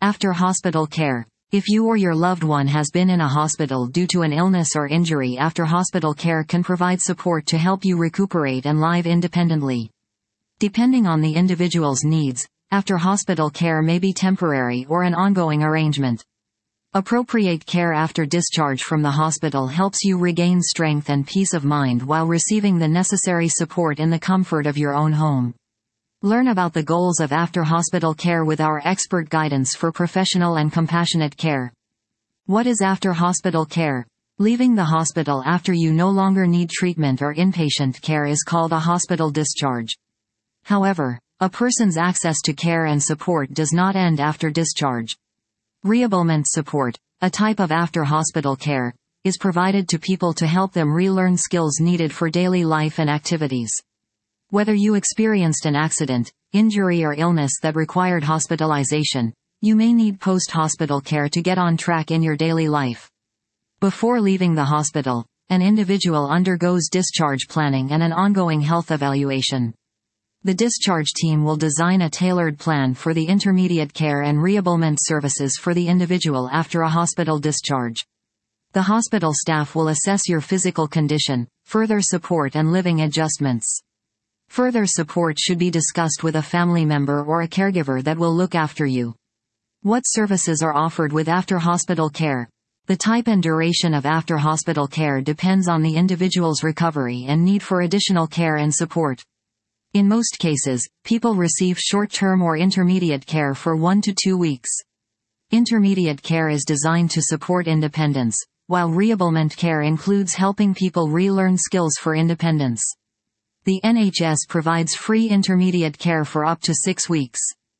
After hospital care. If you or your loved one has been in a hospital due to an illness or injury, after hospital care can provide support to help you recuperate and live independently. Depending on the individual's needs, after hospital care may be temporary or an ongoing arrangement. Appropriate care after discharge from the hospital helps you regain strength and peace of mind while receiving the necessary support in the comfort of your own home. Learn about the goals of after-hospital care with our expert guidance for professional and compassionate care. What is after-hospital care? Leaving the hospital after you no longer need treatment or inpatient care is called a hospital discharge. However, a person's access to care and support does not end after discharge. Rehabilitation support, a type of after-hospital care, is provided to people to help them relearn skills needed for daily life and activities. Whether you experienced an accident, injury or illness that required hospitalization, you may need post-hospital care to get on track in your daily life. Before leaving the hospital, an individual undergoes discharge planning and an ongoing health evaluation. The discharge team will design a tailored plan for the intermediate care and rehabilitation services for the individual after a hospital discharge. The hospital staff will assess your physical condition, further support and living adjustments. Further support should be discussed with a family member or a caregiver that will look after you. What services are offered with after-hospital care? The type and duration of after-hospital care depends on the individual's recovery and need for additional care and support. In most cases, people receive short-term or intermediate care for 1 to 2 weeks. Intermediate care is designed to support independence, while rehabilitation care includes helping people relearn skills for independence. The NHS provides free intermediate care for up to 6 weeks.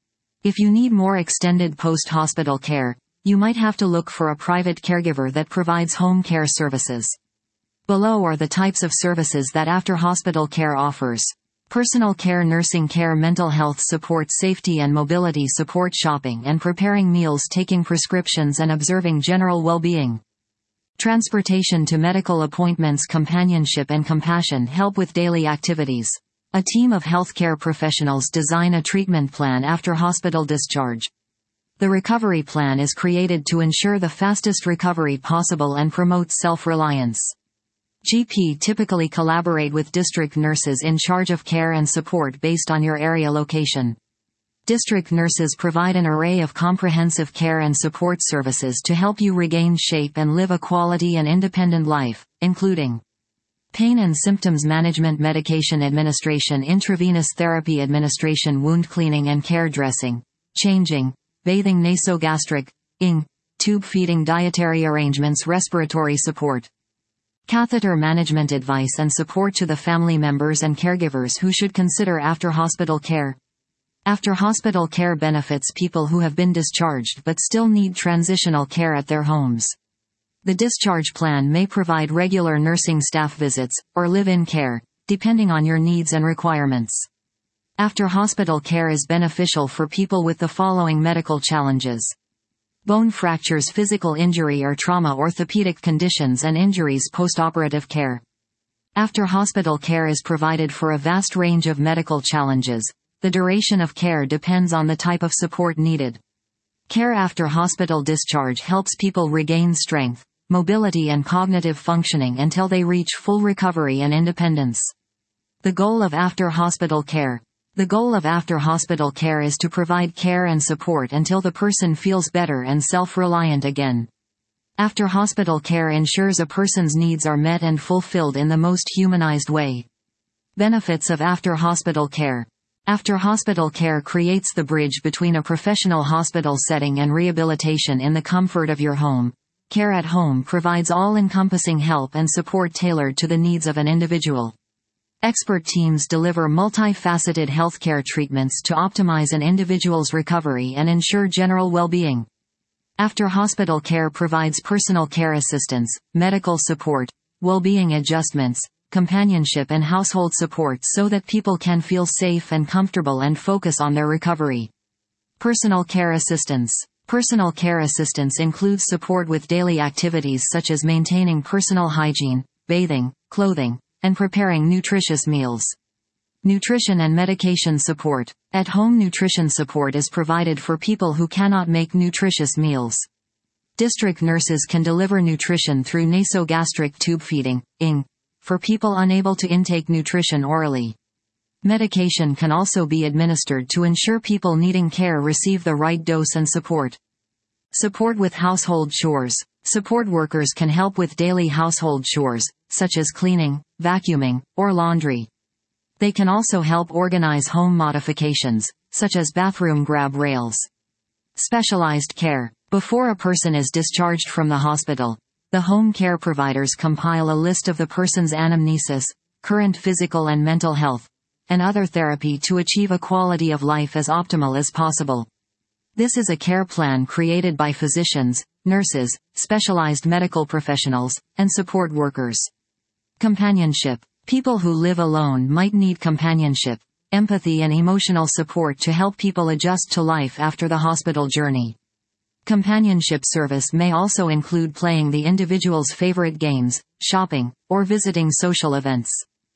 If you need more extended post-hospital care, you might have to look for a private caregiver that provides home care services. Below are the types of services that after-hospital care offers. Personal care, nursing care, mental health support, safety and mobility support, shopping and preparing meals, taking prescriptions and observing general well-being. Transportation to medical appointments, companionship and compassion, help with daily activities. A team of healthcare professionals design a treatment plan after hospital discharge. The recovery plan is created to ensure the fastest recovery possible and promote self-reliance. GP typically collaborate with district nurses in charge of care and support based on your area location. District nurses provide an array of comprehensive care and support services to help you regain shape and live a quality and independent life, including pain and symptoms management, medication administration, intravenous therapy administration, wound cleaning and care, dressing, changing, bathing, nasogastric, tube feeding, dietary arrangements, respiratory support. Catheter management, advice and support to the family members and caregivers who should consider after-hospital care. After-hospital care benefits people who have been discharged but still need transitional care at their homes. The discharge plan may provide regular nursing staff visits, or live-in care, depending on your needs and requirements. After-hospital care is beneficial for people with the following medical challenges: bone fractures, physical injury or trauma, orthopedic conditions and injuries, postoperative care. After-hospital care is provided for a vast range of medical challenges. The duration of care depends on the type of support needed. Care after hospital discharge helps people regain strength, mobility and cognitive functioning until they reach full recovery and independence. The goal of after-hospital care. The goal of after-hospital care is to provide care and support until the person feels better and self-reliant again. After-hospital care ensures a person's needs are met and fulfilled in the most humanized way. Benefits of after-hospital care. After-hospital care creates the bridge between a professional hospital setting and rehabilitation in the comfort of your home. Care at home provides all-encompassing help and support tailored to the needs of an individual. Expert teams deliver multifaceted healthcare treatments to optimize an individual's recovery and ensure general well-being. After-hospital care provides personal care assistance, medical support, well-being adjustments, companionship and household support so that people can feel safe and comfortable and focus on their recovery. Personal care assistance. Personal care assistance includes support with daily activities such as maintaining personal hygiene, bathing, clothing, and preparing nutritious meals. Nutrition and medication support. At-home nutrition support is provided for people who cannot make nutritious meals. District nurses can deliver nutrition through nasogastric tube feeding, ING, for people unable to intake nutrition orally. Medication can also be administered to ensure people needing care receive the right dose and support. Support with household chores. Support workers can help with daily household chores, such as cleaning, vacuuming, or laundry. They can also help organize home modifications, such as bathroom grab rails. Specialized care. Before a person is discharged from the hospital, the home care providers compile a list of the person's anamnesis, current physical and mental health, and other therapy to achieve a quality of life as optimal as possible. This is a care plan created by physicians, nurses, specialized medical professionals, and support workers. Companionship. People who live alone might need companionship, empathy and emotional support to help people adjust to life after the hospital journey. Companionship service may also include playing the individual's favorite games, shopping, or visiting social events.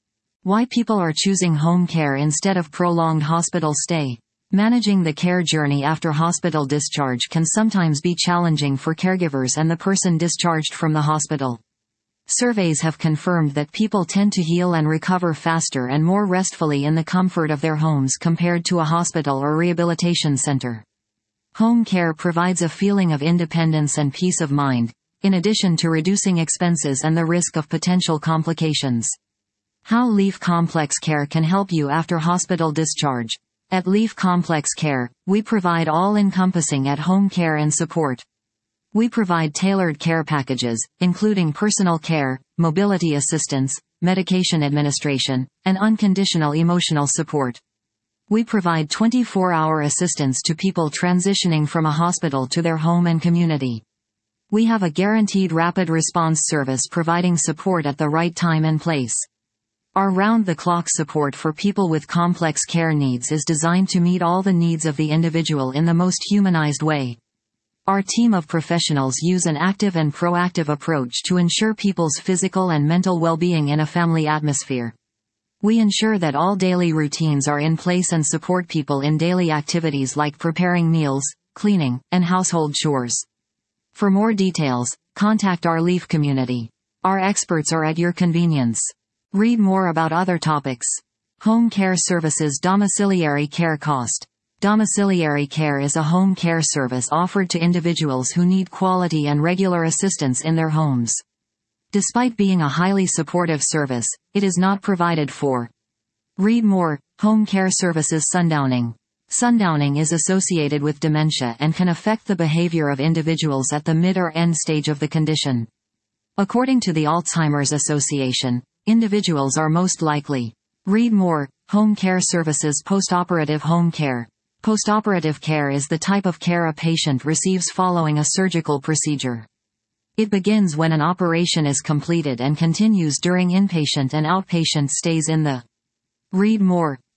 Why people are choosing home care instead of prolonged hospital stay. Managing the care journey after hospital discharge can sometimes be challenging for caregivers and the person discharged from the hospital. Surveys have confirmed that people tend to heal and recover faster and more restfully in the comfort of their homes compared to a hospital or rehabilitation center. Home care provides a feeling of independence and peace of mind, in addition to reducing expenses and the risk of potential complications. How Leaf Complex Care can help you after hospital discharge. At Leaf Complex Care, we provide all-encompassing at-home care and support. We provide tailored care packages, including personal care, mobility assistance, medication administration, and unconditional emotional support. We provide 24-hour assistance to people transitioning from a hospital to their home and community. We have a guaranteed rapid response service providing support at the right time and place. Our round-the-clock support for people with complex care needs is designed to meet all the needs of the individual in the most humanized way. Our team of professionals use an active and proactive approach to ensure people's physical and mental well-being in a family atmosphere. We ensure that all daily routines are in place and support people in daily activities like preparing meals, cleaning, and household chores. For more details, contact our Leaf community. Our experts are at your convenience. Read more about other topics. Home care services. Domiciliary care cost. Domiciliary care is a home care service offered to individuals who need quality and regular assistance in their homes. Despite being a highly supportive service, it is not provided for. Read more. Home care services. Sundowning. Sundowning is associated with dementia and can affect the behavior of individuals at the mid or end stage of the condition. According to the Alzheimer's Association, individuals are most likely. Read more. Home care services. Postoperative home care. Postoperative care is the type of care a patient receives following a surgical procedure. It begins when an operation is completed and continues during inpatient and outpatient stays in the. Read more.